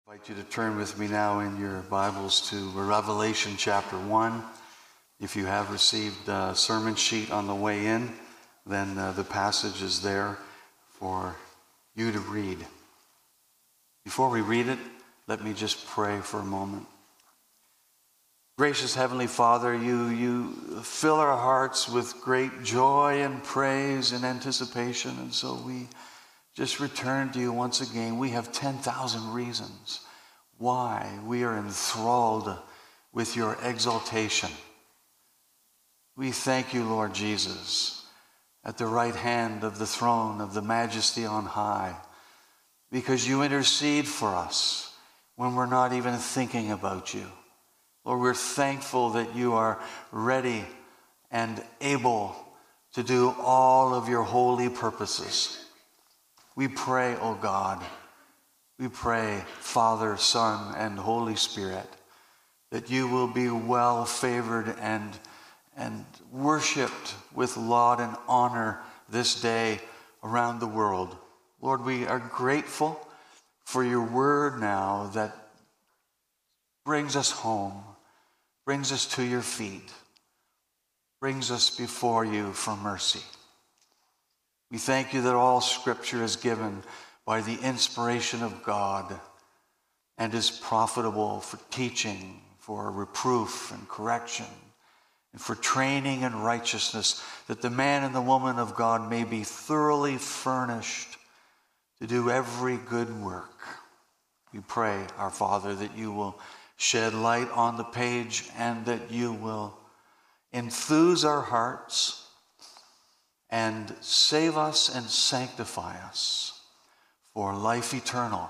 I invite you to turn with me now in your Bibles to Revelation chapter 1. If you have received a sermon sheet on the way in, then the passage is there for you to read. Before we read it, let me just pray for a moment. Gracious Heavenly Father, you fill our hearts with great joy and praise and anticipation, and so we just return to you once again. We have 10,000 reasons why we are enthralled with your exaltation. We thank you, Lord Jesus, at the right hand of the throne of the Majesty on high, because you intercede for us when we're not even thinking about you. Lord, we're thankful that you are ready and able to do all of your holy purposes. We pray, O God, we pray, Father, Son, and Holy Spirit, that you will be well favored and worshipped with laud and honor this day around the world. Lord, we are grateful for your word now that brings us home, brings us to your feet, brings us before you for mercy. We thank you that all Scripture is given by the inspiration of God and is profitable for teaching, for reproof and correction, and for training in righteousness, that the man and the woman of God may be thoroughly furnished to do every good work. We pray, our Father, that you will shed light on the page and that you will enthuse our hearts and save us and sanctify us for life eternal.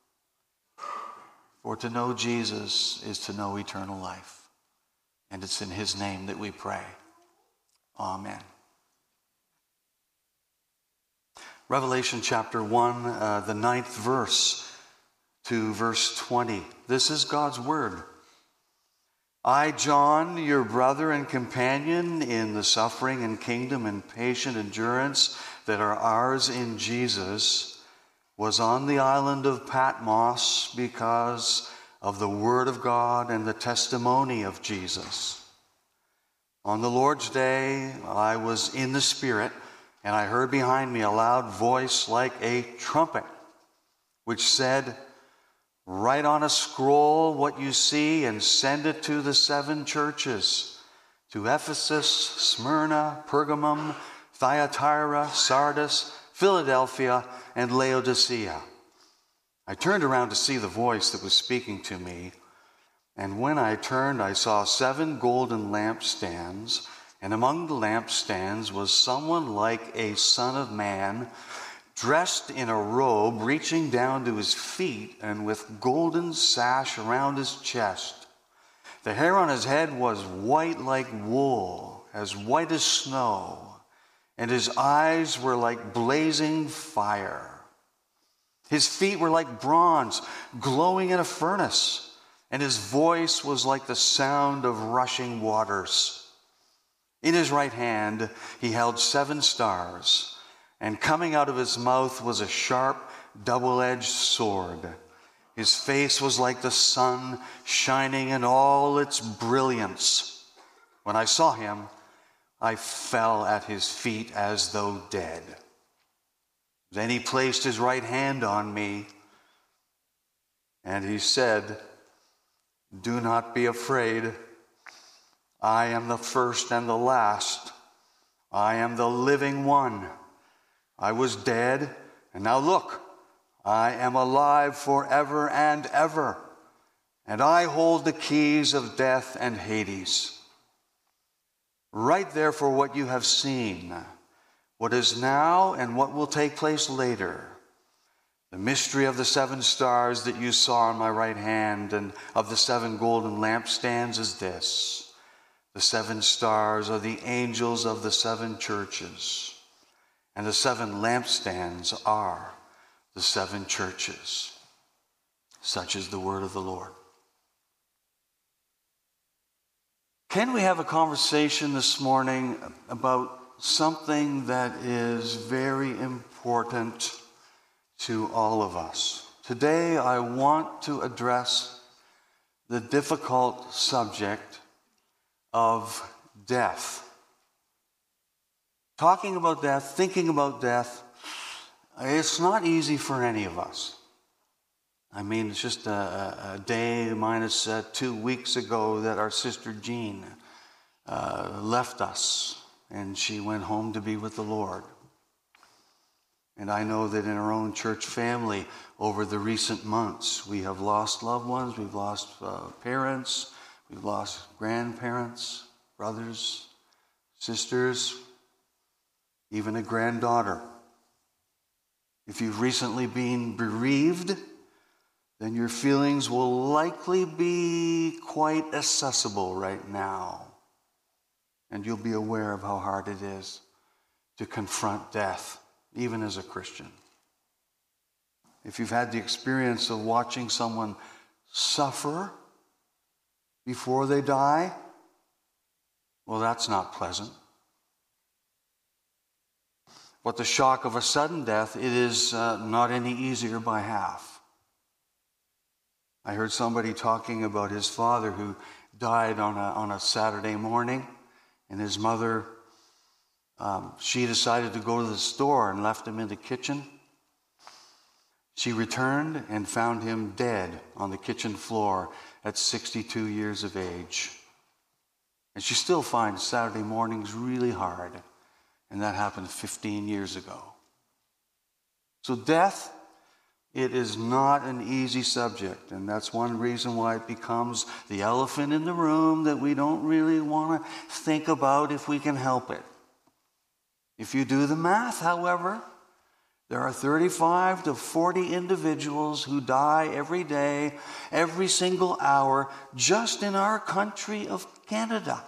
For to know Jesus is to know eternal life. And it's in his name that we pray. Amen. Revelation chapter 1, the 9th verse to verse 20. This is God's word. I, John, your brother and companion in the suffering and kingdom and patient endurance that are ours in Jesus, was on the island of Patmos because of the word of God and the testimony of Jesus. On the Lord's day, I was in the Spirit, and I heard behind me a loud voice like a trumpet, which said, "Write on a scroll what you see and send it to the 7 churches, to Ephesus, Smyrna, Pergamum, Thyatira, Sardis, Philadelphia, and Laodicea." I turned around to see the voice that was speaking to me, and when I turned, I saw 7 golden lampstands, and among the lampstands was someone like a son of man, dressed in a robe reaching down to his feet and with golden sash around his chest. The hair on his head was white like wool, as white as snow, and his eyes were like blazing fire. His feet were like bronze, glowing in a furnace, and his voice was like the sound of rushing waters. In his right hand he held 7 stars, and coming out of his mouth was a sharp, double-edged sword. His face was like the sun, shining in all its brilliance. When I saw him, I fell at his feet as though dead. Then he placed his right hand on me, and he said, "Do not be afraid. I am the first and the last. I am the living one. I was dead, and now look, I am alive forever and ever, and I hold the keys of death and Hades. Write therefore what you have seen, what is now and what will take place later. The mystery of the 7 stars that you saw on my right hand and of the 7 golden lampstands is this. The 7 stars are the angels of the 7 churches. And the 7 lampstands are the 7 churches." Such is the word of the Lord. Can we have a conversation this morning about something that is very important to all of us, Today I want to address the difficult subject of death. Talking about death, thinking about death, it's not easy for any of us. I mean, it's just a day minus 2 weeks ago that our sister Jean left us, and she went home to be with the Lord. And I know that in our own church family, over the recent months, we have lost loved ones, we've lost parents, we've lost grandparents, brothers, sisters, even a granddaughter. If you've recently been bereaved, then your feelings will likely be quite accessible right now. And you'll be aware of how hard it is to confront death, even as a Christian. If you've had the experience of watching someone suffer before they die, well, that's not pleasant. But the shock of a sudden death, it is not any easier by half. I heard somebody talking about his father who died on a Saturday morning, and his mother, she decided to go to the store and left him in the kitchen. She returned and found him dead on the kitchen floor at 62 years of age. And she still finds Saturday mornings really hard, and that happened 15 years ago. So death, it is not an easy subject, and that's one reason why it becomes the elephant in the room that we don't really want to think about if we can help it. If you do the math, however, there are 35 to 40 individuals who die every day, every single hour, just in our country of Canada.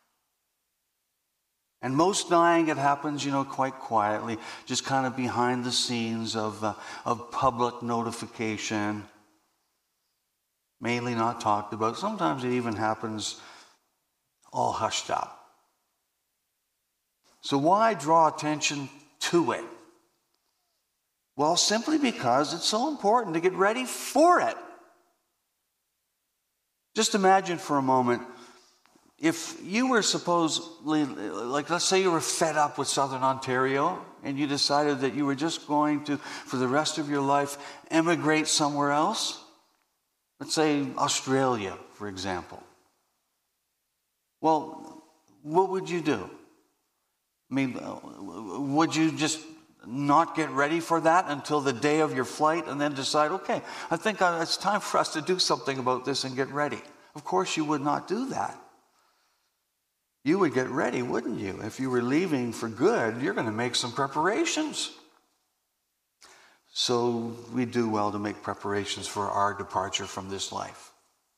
And most dying, it happens, quite quietly, just kind of behind the scenes of public notification, mainly not talked about. Sometimes it even happens all hushed up. So why draw attention to it? Well, simply because it's so important to get ready for it. Just imagine for a moment, if you were supposedly, let's say you were fed up with Southern Ontario and you decided that you were just going to, for the rest of your life, emigrate somewhere else. Let's say Australia, for example. Well, what would you do? I mean, would you just not get ready for that until the day of your flight and then decide, okay, I think it's time for us to do something about this and get ready? Of course you would not do that. You would get ready, wouldn't you? If you were leaving for good, you're going to make some preparations. So we do well to make preparations for our departure from this life.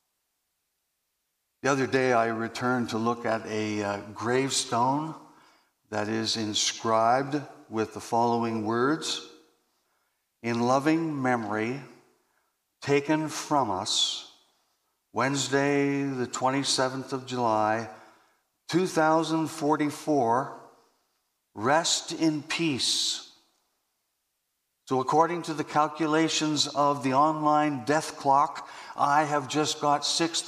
The other day I returned to look at a gravestone that is inscribed with the following words: "In loving memory, taken from us, Wednesday, the 27th of July, 2044, rest in peace." So according to the calculations of the online death clock, I have just got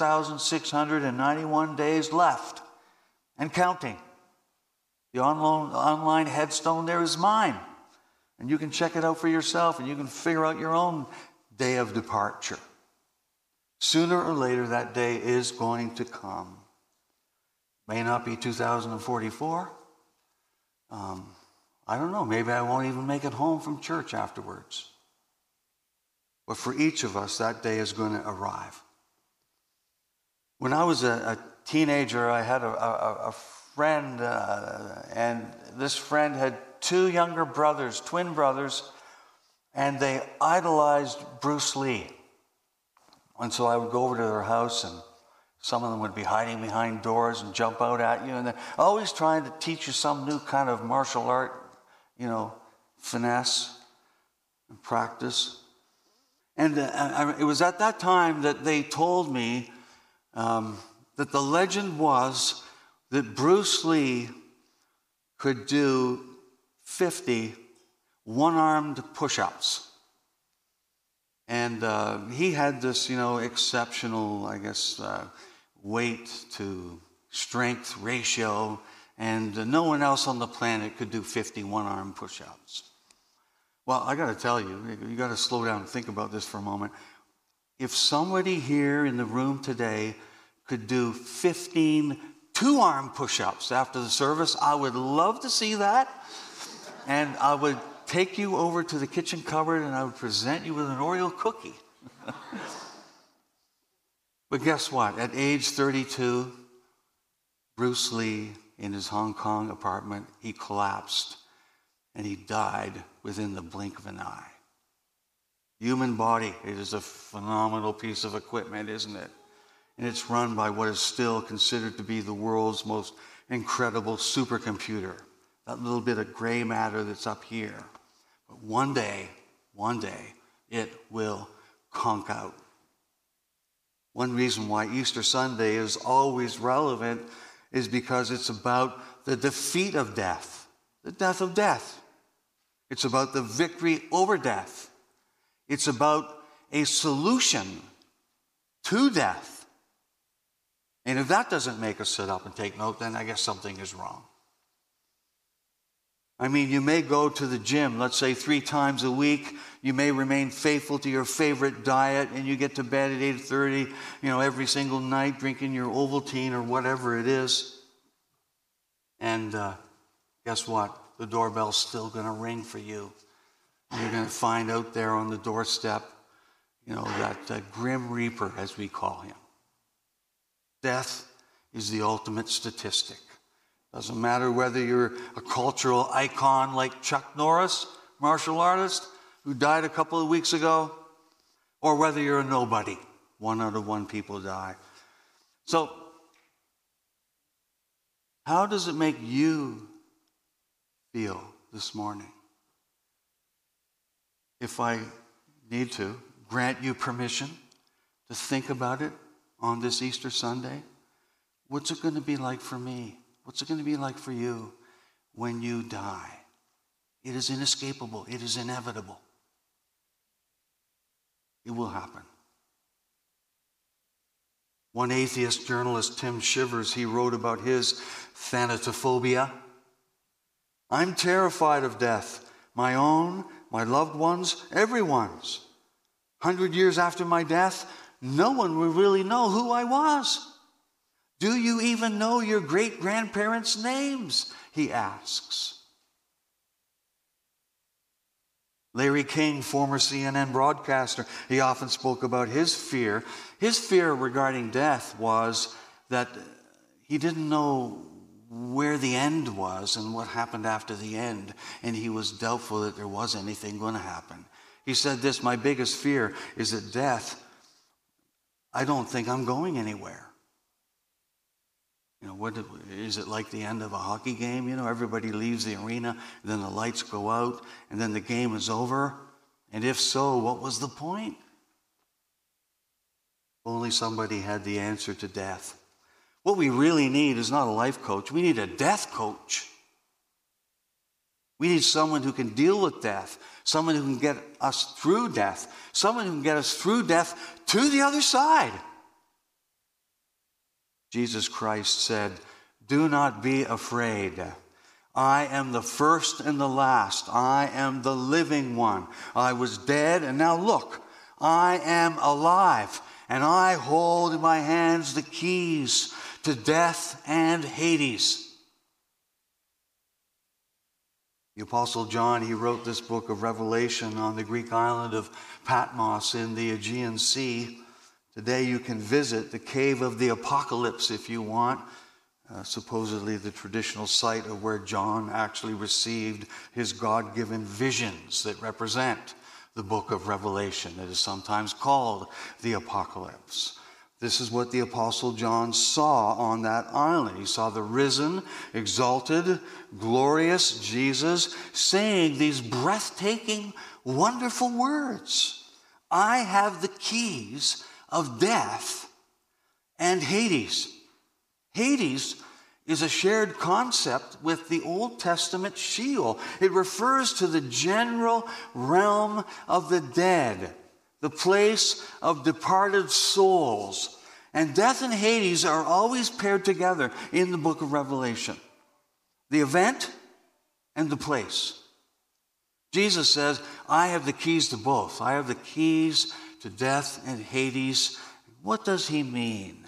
6,691 days left and counting. The online headstone there is mine. And you can check it out for yourself and you can figure out your own day of departure. Sooner or later, that day is going to come. May not be 2044. I don't know, maybe I won't even make it home from church afterwards. But for each of us, that day is going to arrive. When I was a teenager, I had a friend, and this friend had two younger brothers, twin brothers, and they idolized Bruce Lee. And so I would go over to their house, and some of them would be hiding behind doors and jump out at you, and they're always trying to teach you some new kind of martial art, finesse and practice. And it was at that time that they told me that the legend was that Bruce Lee could do 50 one-armed push-ups. And he had this, exceptional, I guess, weight to strength ratio, and no one else on the planet could do 50 one-arm push-ups. Well, I got to tell you, you got to slow down and think about this for a moment. If somebody here in the room today could do 15 two-arm push-ups after the service, I would love to see that. And I would take you over to the kitchen cupboard and I would present you with an Oreo cookie. But guess what? At age 32, Bruce Lee, in his Hong Kong apartment, he collapsed and he died within the blink of an eye. Human body, it is a phenomenal piece of equipment, isn't it? And it's run by what is still considered to be the world's most incredible supercomputer. That little bit of gray matter that's up here. But one day, it will conk out. One reason why Easter Sunday is always relevant is because it's about the defeat of death, the death of death. It's about the victory over death. It's about a solution to death. And if that doesn't make us sit up and take note, then I guess something is wrong. I mean, you may go to the gym, let's say 3 times a week. You may remain faithful to your favorite diet, and you get to bed at 8:30, every single night, drinking your Ovaltine or whatever it is. And guess what? The doorbell's still going to ring for you. You're going to find out there on the doorstep, that grim reaper, as we call him. Death is the ultimate statistic. Doesn't matter whether you're a cultural icon like Chuck Norris, martial artist, who died a couple of weeks ago, or whether you're a nobody. 1 out of 1 people die. So, how does it make you feel this morning? If I need to grant you permission to think about it on this Easter Sunday, what's it going to be like for me? What's it going to be like for you when you die? It is inescapable. It is inevitable. It will happen. One atheist journalist, Tim Shivers, he wrote about his thanatophobia. I'm terrified of death, my own, my loved ones, everyone's. 100 years after my death, no one will really know who I was. Do you even know your great-grandparents' names? He asks. Larry King, former CNN broadcaster, he often spoke about his fear. His fear regarding death was that he didn't know where the end was and what happened after the end, and he was doubtful that there was anything going to happen. He said this, my biggest fear is that death, I don't think I'm going anywhere. What is it like the end of a hockey game? Everybody leaves the arena, and then the lights go out, and then the game is over. And if so, what was the point? Only somebody had the answer to death. What we really need is not a life coach. We need a death coach. We need someone who can deal with death, someone who can get us through death, someone who can get us through death to the other side. Jesus Christ said, do not be afraid. I am the first and the last. I am the living one. I was dead, and now look, I am alive, and I hold in my hands the keys to death and Hades. The Apostle John, he wrote this book of Revelation on the Greek island of Patmos in the Aegean Sea. Today you can visit the Cave of the Apocalypse if you want, supposedly the traditional site of where John actually received his God-given visions that represent the book of Revelation. It is sometimes called the Apocalypse. This is what the Apostle John saw on that island. He saw the risen, exalted, glorious Jesus saying these breathtaking, wonderful words. I have the keys of death and Hades. Hades is a shared concept with the Old Testament Sheol. It refers to the general realm of the dead, the place of departed souls. And death and Hades are always paired together in the book of Revelation. The event and the place. Jesus says, I have the keys to both. I have the keys to death and Hades. What does he mean?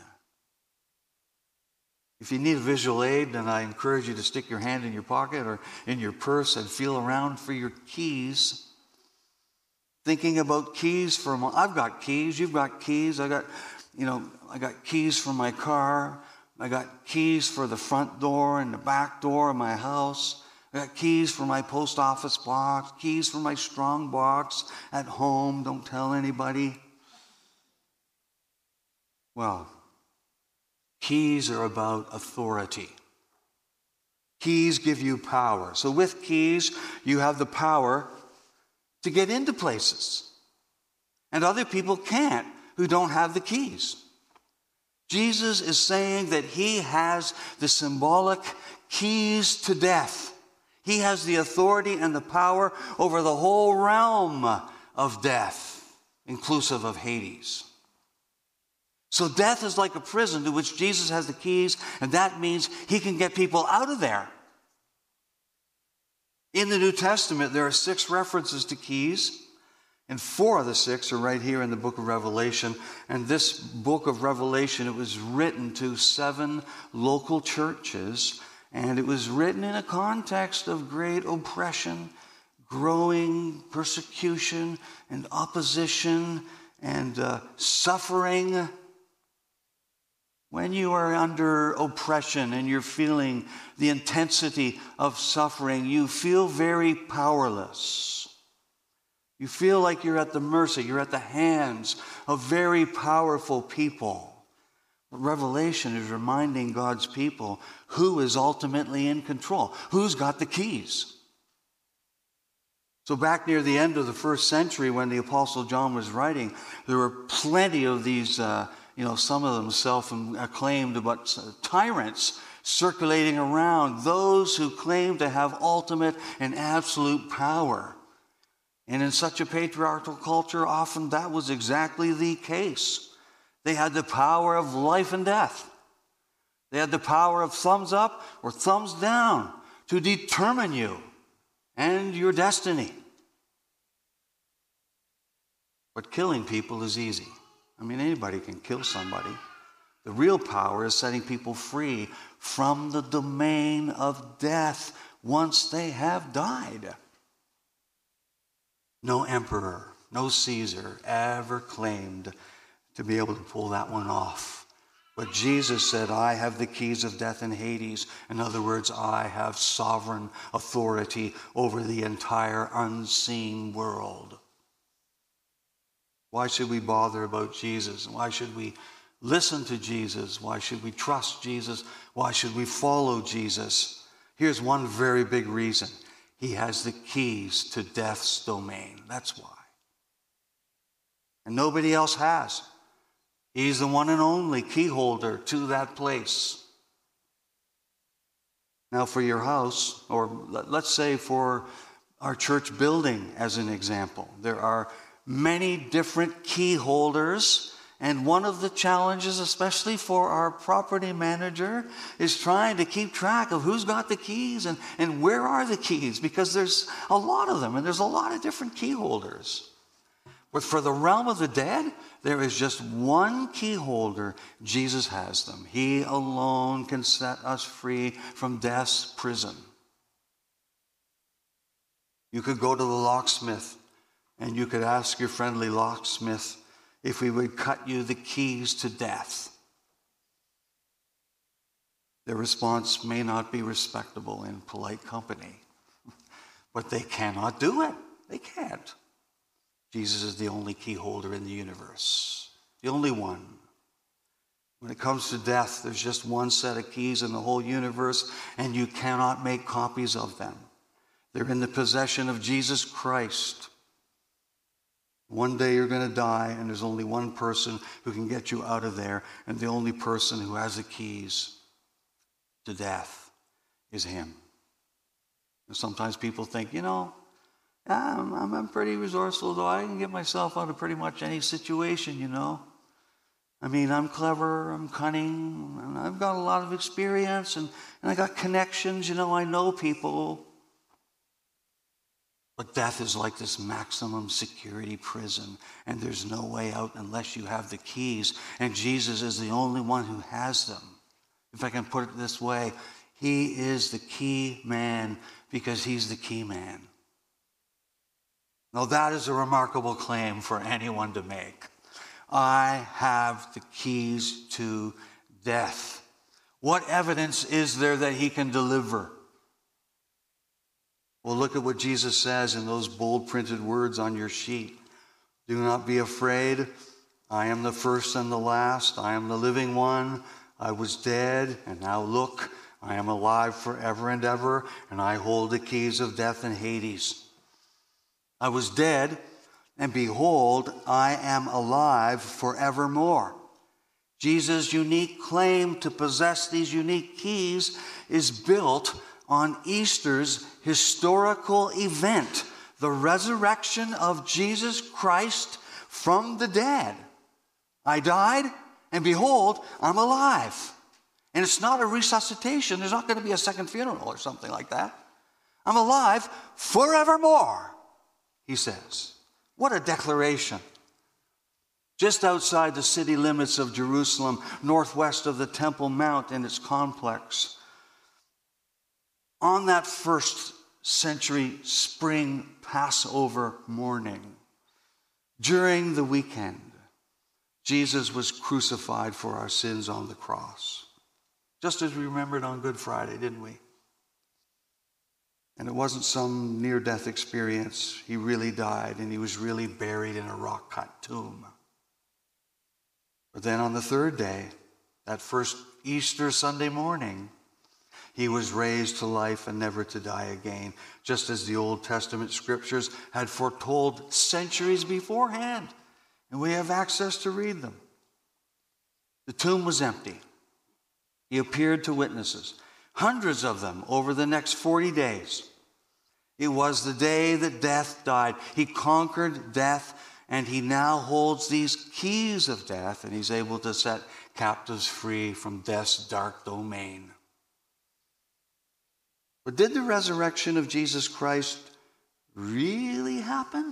If you need a visual aid, then I encourage you to stick your hand in your pocket or in your purse and feel around for your keys. Thinking about keys I've got keys, you've got keys. I got keys for my car. I got keys for the front door and the back door of my house. I got keys for my post office box, keys for my strong box at home. Don't tell anybody. Well, keys are about authority. Keys give you power. So with keys, you have the power to get into places. And other people can't who don't have the keys. Jesus is saying that he has the symbolic keys to death. He has the authority and the power over the whole realm of death, inclusive of Hades. So death is like a prison to which Jesus has the keys, and that means he can get people out of there. In the New Testament, there are 6 references to keys, and 4 of the 6 are right here in the book of Revelation. And this book of Revelation, it was written to 7 local churches, and it was written in a context of great oppression, growing persecution, and opposition, and suffering. When you are under oppression and you're feeling the intensity of suffering, you feel very powerless. You feel like you're at the mercy, you're at the hands of very powerful people. But Revelation is reminding God's people who is ultimately in control, who's got the keys. So back near the end of the first century when the Apostle John was writing, there were plenty of these, some of them self-acclaimed, but tyrants circulating around, those who claimed to have ultimate and absolute power. And in such a patriarchal culture, often that was exactly the case. They had the power of life and death. They had the power of thumbs up or thumbs down to determine you and your destiny. But killing people is easy. I mean, anybody can kill somebody. The real power is setting people free from the domain of death once they have died. No emperor, no Caesar ever claimed to be able to pull that one off. But Jesus said, I have the keys of death and Hades. In other words, I have sovereign authority over the entire unseen world. Why should we bother about Jesus? Why should we listen to Jesus? Why should we trust Jesus? Why should we follow Jesus? Here's one very big reason. He has the keys to death's domain. That's why. And nobody else has. He's the one and only key holder to that place. Now for your house, or let's say for our church building as an example, there are many different key holders. And one of the challenges, especially for our property manager, is trying to keep track of who's got the keys and where are the keys, because there's a lot of them and there's a lot of different key holders. But for the realm of the dead, there is just one key holder. Jesus has them. He alone can set us free from death's prison. You could go to the locksmith and you could ask your friendly locksmith if we would cut you the keys to death. Their response may not be respectable in polite company, but they cannot do it. They can't. Jesus is the only key holder in the universe, the only one. When it comes to death, there's just one set of keys in the whole universe, and you cannot make copies of them. They're in the possession of Jesus Christ. One day you're going to die, and there's only one person who can get you out of there, and the only person who has the keys to death is him. And sometimes people think, I'm pretty resourceful, though. I can get myself out of pretty much any situation, you know. I mean, I'm clever, I'm cunning, and I've got a lot of experience, and I got connections, you know, I know people. But death is like this maximum security prison, and there's no way out unless you have the keys, and Jesus is the only one who has them. If I can put it this way, he is the key man because he's the key man. Now that is a remarkable claim for anyone to make. I have the keys to death. What evidence is there that he can deliver? Well, look at what Jesus says in those bold printed words on your sheet. Do not be afraid. I am the first and the last. I am the living one. I was dead, and now look, I am alive forever and ever, and I hold the keys of death and Hades. I was dead, and behold, I am alive forevermore. Jesus' unique claim to possess these unique keys is built on Easter's historical event, the resurrection of Jesus Christ from the dead. I died, and behold, I'm alive. And it's not a resuscitation. There's not going to be a second funeral or something like that. I'm alive forevermore, he says. What a declaration. Just outside the city limits of Jerusalem, northwest of the Temple Mount and its complex, on that first century spring Passover morning, during the weekend, Jesus was crucified for our sins on the cross. Just as we remembered on Good Friday, didn't we? And it wasn't some near-death experience. He really died, and he was really buried in a rock-cut tomb. But then on the third day, that first Easter Sunday morning, he was raised to life and never to die again, just as the Old Testament scriptures had foretold centuries beforehand. And we have access to read them. The tomb was empty. He appeared to witnesses, hundreds of them over the next 40 days. It was the day that death died. He conquered death, and he now holds these keys of death, and he's able to set captives free from death's dark domain. But did the resurrection of Jesus Christ really happen?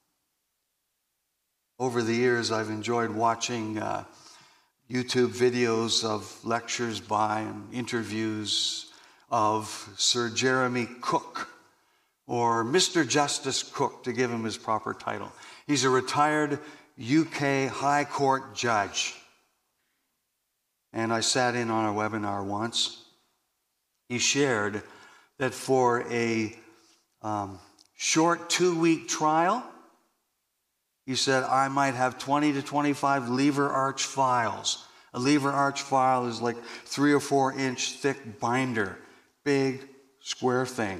Over the years, I've enjoyed watching YouTube videos of lectures by and interviews of Sir Jeremy Cook, or Mr. Justice Cook, to give him his proper title. He's a retired UK High Court judge. And I sat in on a webinar once. He shared that for a short 2-week trial, he said, I might have 20 to 25 lever arch files. A lever arch file is like 3 or 4 inch thick binder, big square thing,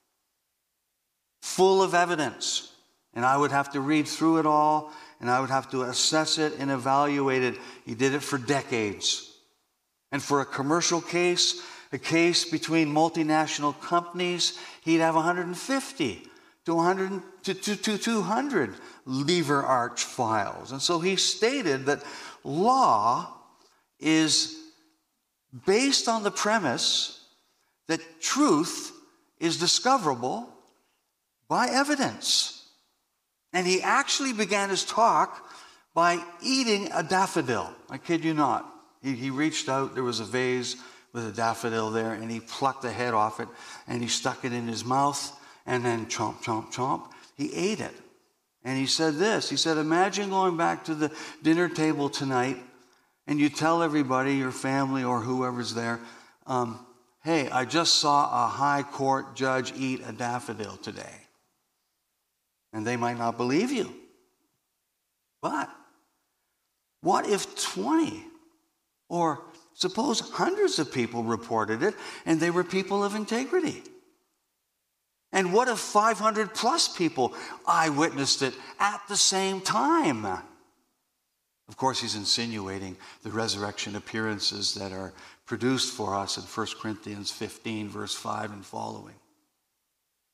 full of evidence. And I would have to read through it all, and I would have to assess it and evaluate it. He did it for decades. And for a commercial case, a case between multinational companies, he'd have 150 to 200 lever arch files. And so he stated that law is based on the premise that truth is discoverable by evidence. And he actually began his talk by eating a daffodil. I kid you not. He reached out, there was a vase with a daffodil there, and he plucked the head off it, and he stuck it in his mouth, and then chomp, chomp, chomp. He ate it. And he said this, he said, imagine going back to the dinner table tonight, and you tell everybody, your family or whoever's there, hey, I just saw a high court judge eat a daffodil today. And they might not believe you. But what if 20 or suppose hundreds of people reported it and they were people of integrity? And what if 500 plus people eyewitnessed it at the same time? Of course, he's insinuating the resurrection appearances that are produced for us in 1 Corinthians 15, verse 5 and following.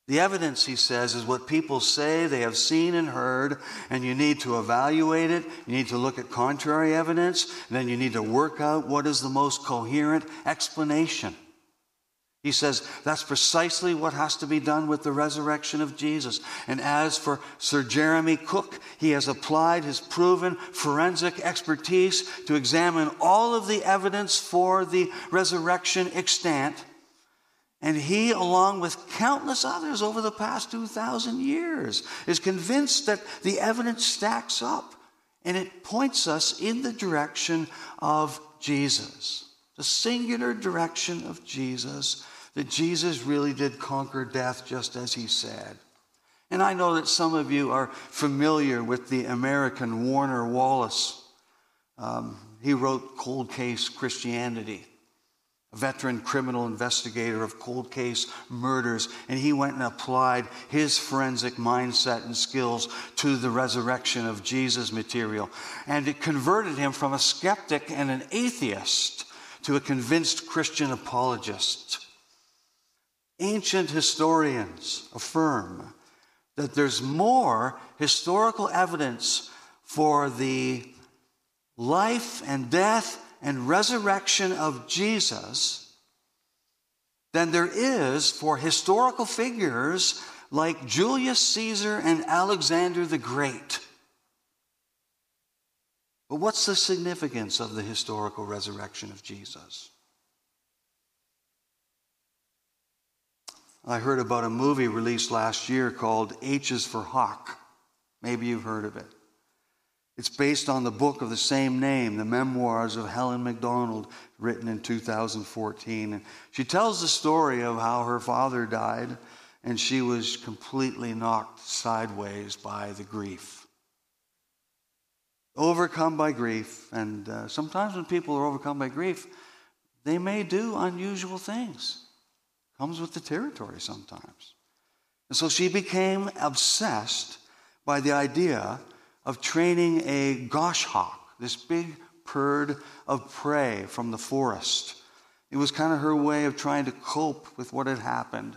The evidence, he says, is what people say they have seen and heard, and you need to evaluate it. You need to look at contrary evidence, and then you need to work out what is the most coherent explanation. He says that's precisely what has to be done with the resurrection of Jesus. And as for Sir Jeremy Cook, he has applied his proven forensic expertise to examine all of the evidence for the resurrection extant. And he, along with countless others over the past 2,000 years, is convinced that the evidence stacks up and it points us in the direction of Jesus. The singular direction of Jesus, that Jesus really did conquer death just as he said. And I know that some of you are familiar with the American Warner Wallace. He wrote Cold Case Christianity, a veteran criminal investigator of cold case murders, and he went and applied his forensic mindset and skills to the resurrection of Jesus material. And it converted him from a skeptic and an atheist to a convinced Christian apologist. Ancient historians affirm that there's more historical evidence for the life and death and resurrection of Jesus than there is for historical figures like Julius Caesar and Alexander the Great. But what's the significance of the historical resurrection of Jesus? I heard about a movie released last year called H is for Hawk. Maybe you've heard of it. It's based on the book of the same name, the memoirs of Helen MacDonald, written in 2014. And she tells the story of how her father died, and she was completely knocked sideways by the grief. Overcome by grief, and sometimes when people are overcome by grief, they may do unusual things. Comes with the territory sometimes. And so she became obsessed by the idea of training a goshawk, this big bird of prey from the forest. It was kind of her way of trying to cope with what had happened.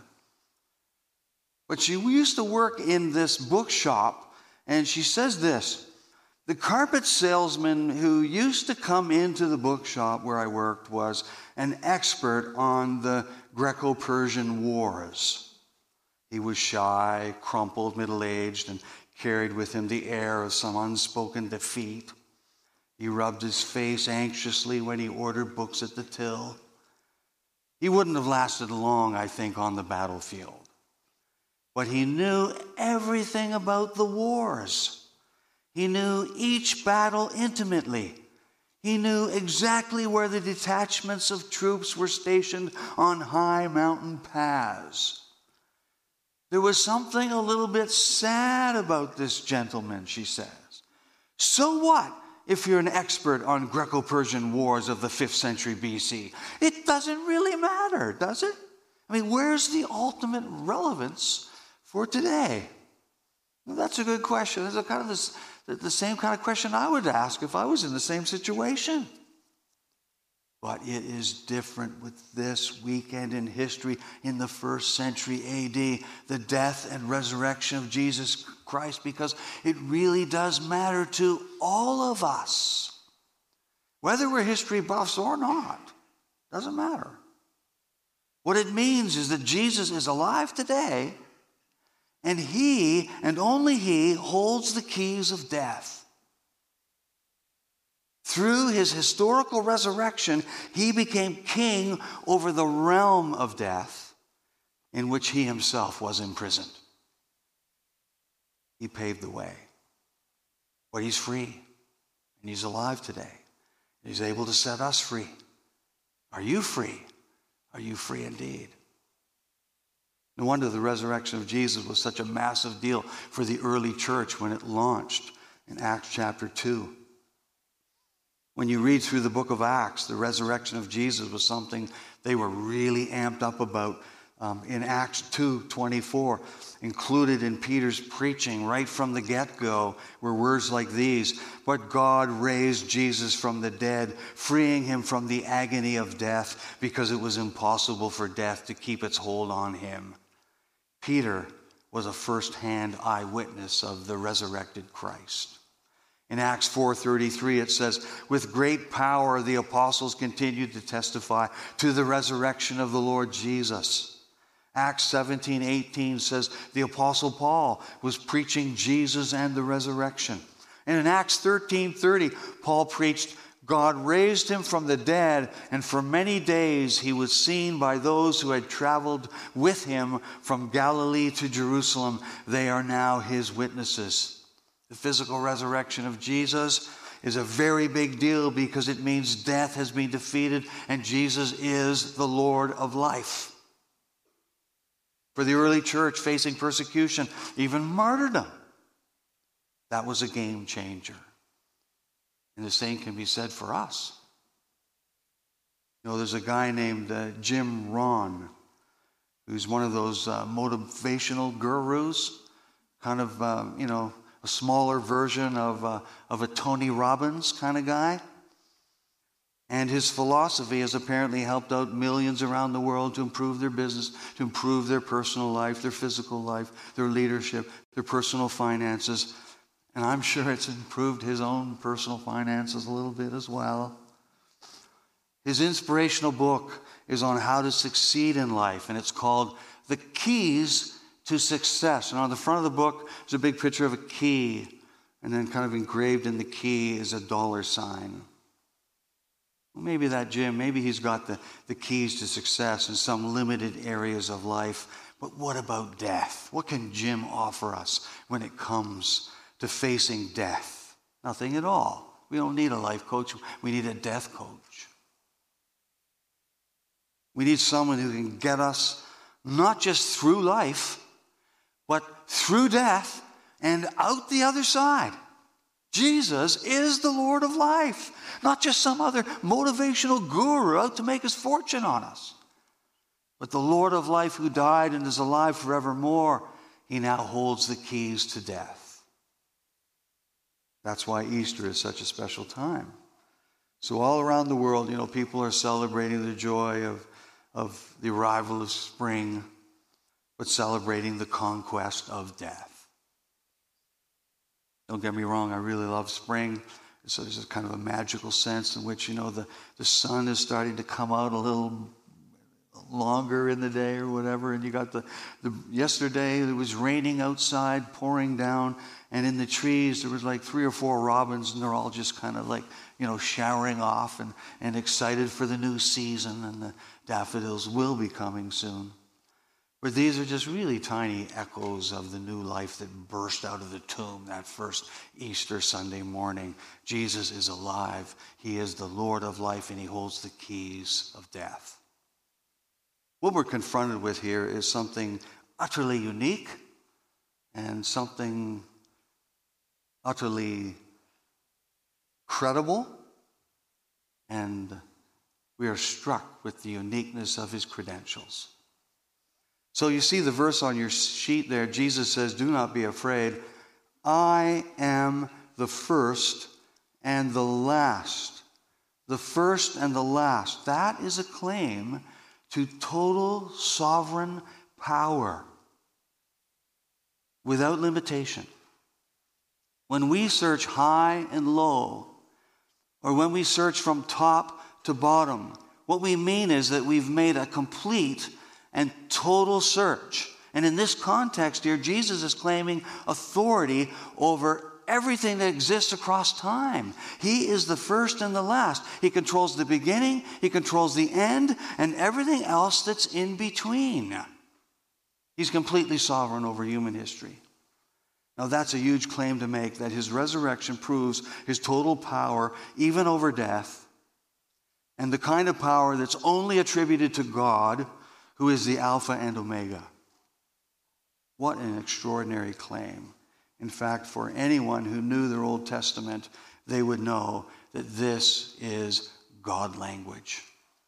But she used to work in this bookshop, and she says this: the carpet salesman who used to come into the bookshop where I worked was an expert on the Greco-Persian Wars. He was shy, crumpled, middle-aged, and carried with him the air of some unspoken defeat. He rubbed his face anxiously when he ordered books at the till. He wouldn't have lasted long, I think, on the battlefield. But he knew everything about the wars. He knew each battle intimately. He knew exactly where the detachments of troops were stationed on high mountain paths. There was something a little bit sad about this gentleman, she says. So what if you're an expert on Greco-Persian wars of the 5th century BC? It doesn't really matter, does it? I mean, where's the ultimate relevance for today? Well, that's a good question. It's kind of the same kind of question I would ask if I was in the same situation. But it is different with this weekend in history in the 1st century AD, the death and resurrection of Jesus Christ, because it really does matter to all of us. Whether we're history buffs or not, doesn't matter. What it means is that Jesus is alive today, and he, and only he, holds the keys of death. Through his historical resurrection, he became king over the realm of death in which he himself was imprisoned. He paved the way. But he's free, and he's alive today. He's able to set us free. Are you free? Are you free indeed? No wonder the resurrection of Jesus was such a massive deal for the early church when it launched in Acts chapter 2. When you read through the book of Acts, the resurrection of Jesus was something they were really amped up about. In Acts 2:24, included in Peter's preaching right from the get-go, were words like these: "But God raised Jesus from the dead, freeing him from the agony of death, because it was impossible for death to keep its hold on him." Peter was a first-hand eyewitness of the resurrected Christ. In Acts 4:33 it says, with great power the apostles continued to testify to the resurrection of the Lord Jesus. Acts 17:18 says the apostle Paul was preaching Jesus and the resurrection. And in Acts 13:30, Paul preached, God raised him from the dead, and for many days he was seen by those who had traveled with him from Galilee to Jerusalem. They are now his witnesses. The physical resurrection of Jesus is a very big deal because it means death has been defeated and Jesus is the Lord of life. For the early church facing persecution, even martyrdom, that was a game changer. And the same can be said for us. You know, there's a guy named Jim Rohn, who's one of those motivational gurus, kind of, a smaller version of a Tony Robbins kind of guy. And his philosophy has apparently helped out millions around the world to improve their business, to improve their personal life, their physical life, their leadership, their personal finances. And I'm sure it's improved his own personal finances a little bit as well. His inspirational book is on how to succeed in life, and it's called The Keys to Success. And on the front of the book is a big picture of a key, and then kind of engraved in the key is a $sign. Well, maybe that Jim, maybe he's got the keys to success in some limited areas of life. But what about death? What can Jim offer us when it comes to facing death? Nothing at all. We don't need a life coach. We need a death coach. We need someone who can get us not just through life, but through death and out the other side. Jesus is the Lord of life, not just some other motivational guru out to make his fortune on us, but the Lord of life who died and is alive forevermore. He now holds the keys to death. That's why Easter is such a special time. So all around the world, people are celebrating the joy of the arrival of spring, but celebrating the conquest of death. Don't get me wrong, I really love spring. So there's a kind of a magical sense in which, the sun is starting to come out a little longer in the day or whatever. And you got yesterday it was raining outside, pouring down, and in the trees there was like 3 or 4 robins, and they're all just kind of like, showering off and excited for the new season, and the daffodils will be coming soon. But these are just really tiny echoes of the new life that burst out of the tomb that first Easter Sunday morning. Jesus is alive. He is the Lord of life, and he holds the keys of death. What we're confronted with here is something utterly unique and something utterly credible, and we are struck with the uniqueness of his credentials. So you see the verse on your sheet there. Jesus says, do not be afraid. I am the first and the last. The first and the last. That is a claim to total sovereign power without limitation. When we search high and low, or when we search from top to bottom, what we mean is that we've made a complete and total search. And in this context here, Jesus is claiming authority over everything that exists across time. He is the first and the last. He controls the beginning, he controls the end, and everything else that's in between. He's completely sovereign over human history. Now that's a huge claim to make, that his resurrection proves his total power even over death, and the kind of power that's only attributed to God, who is the Alpha and Omega. What an extraordinary claim. In fact, for anyone who knew their Old Testament, they would know that this is God language.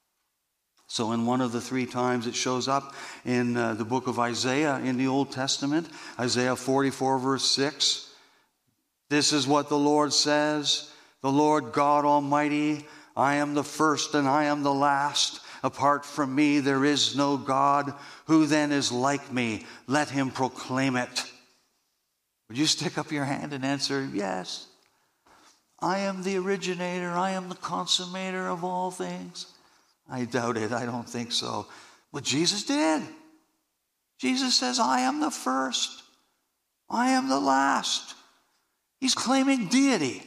So in one of the 3 times it shows up in the book of Isaiah in the Old Testament, Isaiah 44 verse 6, this is what the Lord says, the Lord God Almighty, I am the first and I am the last. Apart from me, there is no God. Who then is like me? Let him proclaim it. Would you stick up your hand and answer, yes? I am the originator. I am the consummator of all things. I doubt it. I don't think so. But Jesus did. Jesus says, I am the first. I am the last. He's claiming deity.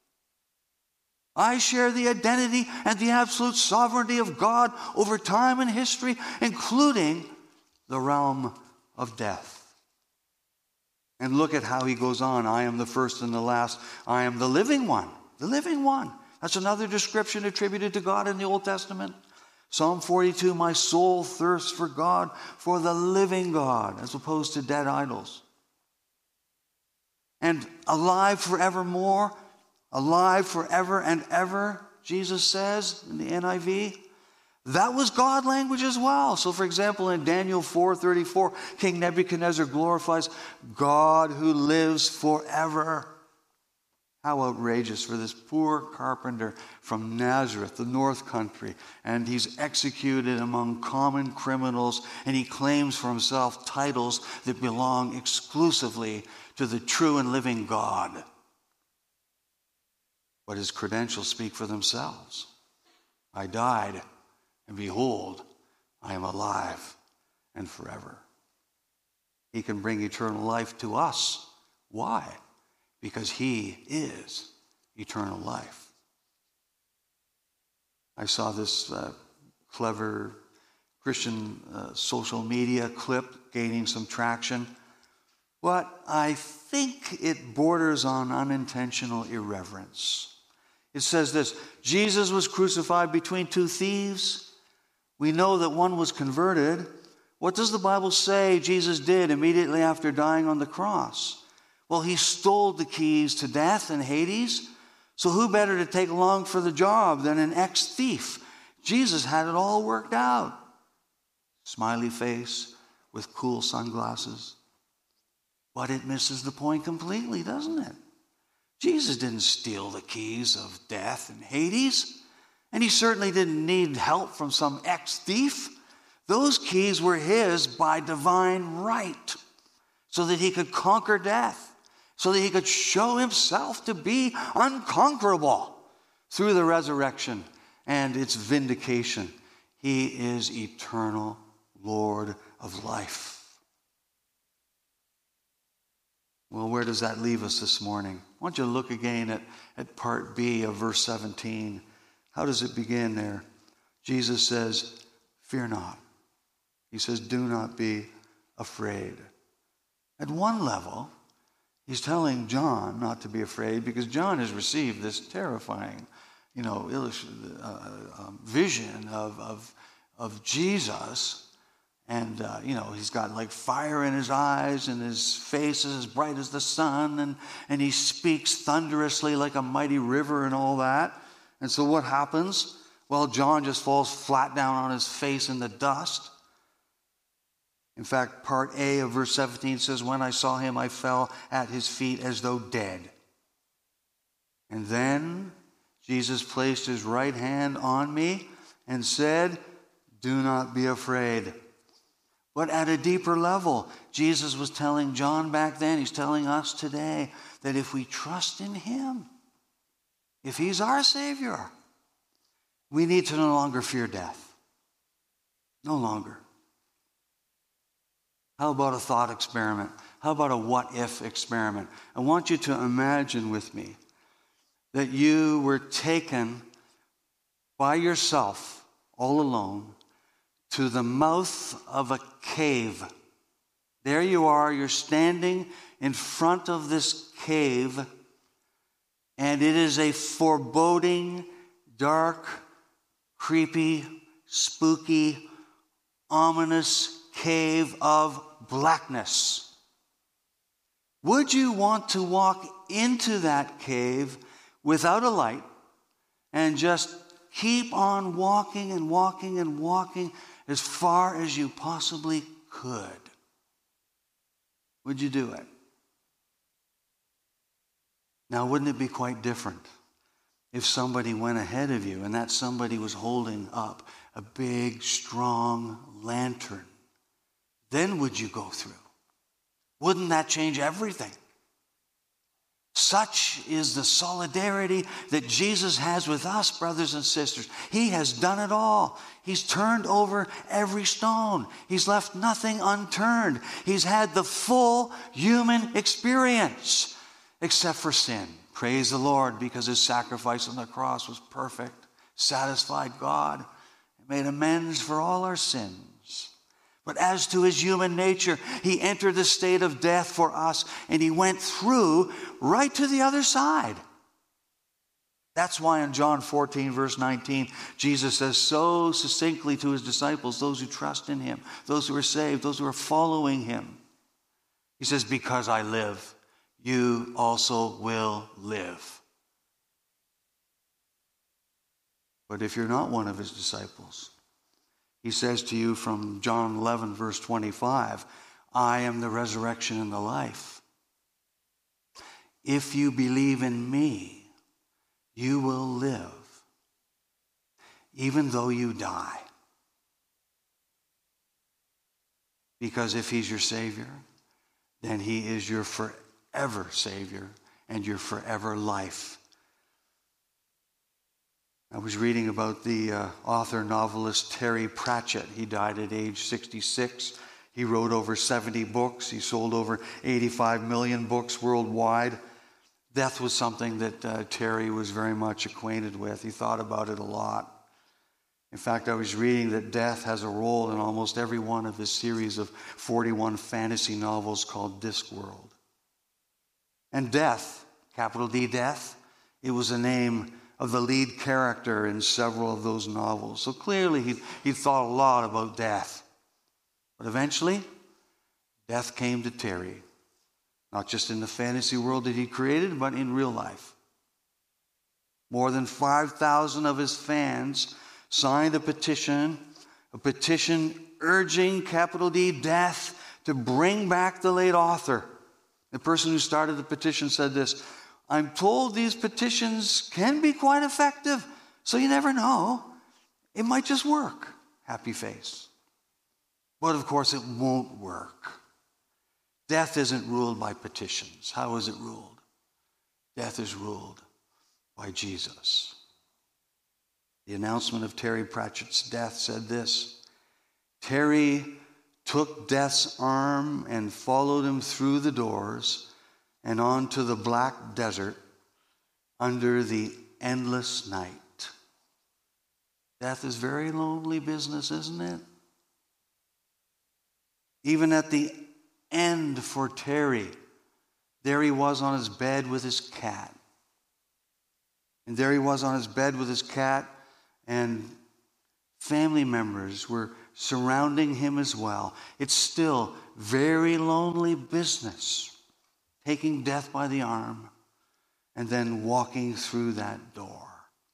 I share the identity and the absolute sovereignty of God over time and history, including the realm of death. And look at how he goes on. I am the first and the last. I am the living one. The living one. That's another description attributed to God in the Old Testament. Psalm 42, my soul thirsts for God, for the living God, as opposed to dead idols. And alive forevermore, alive forever and ever, Jesus says in the NIV. That was God language as well. So for example, in Daniel 4:34, King Nebuchadnezzar glorifies God who lives forever. How outrageous for this poor carpenter from Nazareth, the North Country. And he's executed among common criminals, and he claims for himself titles that belong exclusively to the true and living God. But his credentials speak for themselves. I died, and behold, I am alive and forever. He can bring eternal life to us. Why? Because he is eternal life. I saw this clever Christian social media clip gaining some traction. But I think it borders on unintentional irreverence. It says this, Jesus was crucified between two thieves. We know that one was converted. What does the Bible say Jesus did immediately after dying on the cross? Well, he stole the keys to death and Hades. So who better to take along for the job than an ex-thief? Jesus had it all worked out. Smiley face with cool sunglasses. But it misses the point completely, doesn't it? Jesus didn't steal the keys of death and Hades. And he certainly didn't need help from some ex-thief. Those keys were his by divine right, so that he could conquer death, so that he could show himself to be unconquerable through the resurrection and its vindication. He is eternal Lord of life. Well, where does that leave us this morning? I want you to look again at part B of verse 17. How does it begin there? Jesus says, fear not. He says, do not be afraid. At one level, he's telling John not to be afraid because John has received this terrifying, vision of Jesus. And, he's got like fire in his eyes and his face is as bright as the sun. And he speaks thunderously like a mighty river and all that. And so what happens? Well, John just falls flat down on his face in the dust. In fact, part A of verse 17 says, when I saw him, I fell at his feet as though dead. And then Jesus placed his right hand on me and said, do not be afraid. But at a deeper level, Jesus was telling John back then, he's telling us today, that if we trust in him, if he's our Savior, we need to no longer fear death. No longer. How about a thought experiment? How about a what-if experiment? I want you to imagine with me that you were taken by yourself, all alone, to the mouth of a cave. There you are, you're standing in front of this cave, and it is a foreboding, dark, creepy, spooky, ominous cave of blackness. Would you want to walk into that cave without a light and just keep on walking and walking and walking as far as you possibly could? Would you do it? Now, wouldn't it be quite different if somebody went ahead of you and that somebody was holding up a big, strong lantern. Then would you go through? Wouldn't that change everything? Such is the solidarity that Jesus has with us, brothers and sisters. He has done it all. He's turned over every stone. He's left nothing unturned. He's had the full human experience, except for sin. Praise the Lord, because his sacrifice on the cross was perfect, satisfied God, and made amends for all our sins. But as to his human nature, he entered the state of death for us, and he went through right to the other side. That's why in John 14, verse 19, Jesus says so succinctly to his disciples, those who trust in him, those who are saved, those who are following him. He says, because I live, you also will live. But if you're not one of his disciples, he says to you from John 11, verse 25, I am the resurrection and the life. If you believe in me, you will live, even though you die. Because if he's your Savior, then he is your forever Savior and your forever life. I was reading about the author novelist Terry Pratchett. He died at age 66. He wrote over 70 books. He sold over 85 million books worldwide. Death was something that Terry was very much acquainted with. He thought about it a lot. In fact, I was reading that death has a role in almost every one of his series of 41 fantasy novels called Discworld. And death, capital D, death, it was a name of the lead character in several of those novels. So clearly he thought a lot about death. But eventually, death came to Terry. Not just in the fantasy world that he created, but in real life. More than 5,000 of his fans signed a petition urging, capital D, death to bring back the late author. The person who started the petition said this, I'm told these petitions can be quite effective, so you never know. It might just work. Happy face. But of course, it won't work. Death isn't ruled by petitions. How is it ruled? Death is ruled by Jesus. The announcement of Terry Pratchett's death said this, Terry took death's arm and followed him through the doors and onto the black desert under the endless night. Death is very lonely business, isn't it? Even at the end for Terry, there he was on his bed with his cat. And there he was on his bed with his cat, and family members were surrounding him as well. It's still very lonely business, taking death by the arm and then walking through that door.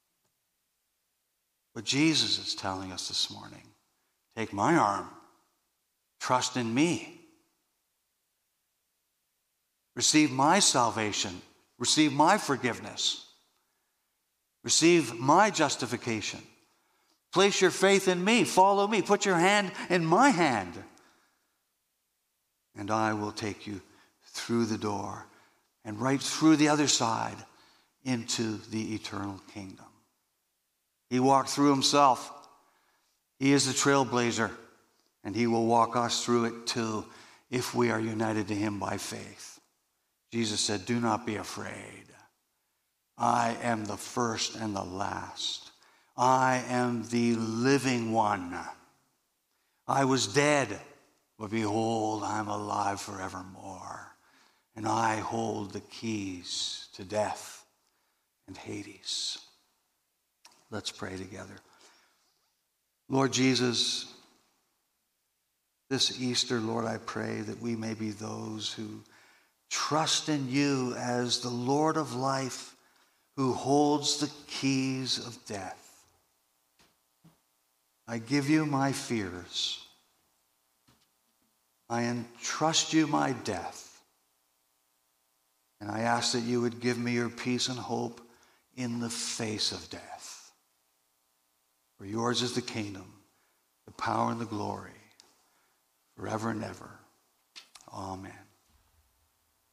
But Jesus is telling us this morning, take my arm, trust in me. Receive my salvation. Receive my forgiveness. Receive my justification. Place your faith in me. Follow me. Put your hand in my hand. And I will take you through the door and right through the other side into the eternal kingdom. He walked through himself. He is the trailblazer, and he will walk us through it too if we are united to him by faith. Jesus said, do not be afraid. I am the first and the last. I am the living one. I was dead, but behold, I'm alive forevermore. And I hold the keys to death and Hades. Let's pray together. Lord Jesus, this Easter, Lord, I pray that we may be those who trust in you as the Lord of life, who holds the keys of death. I give you my fears. I entrust you my death. And I ask that you would give me your peace and hope in the face of death. For yours is the kingdom, the power and the glory, forever and ever. Amen.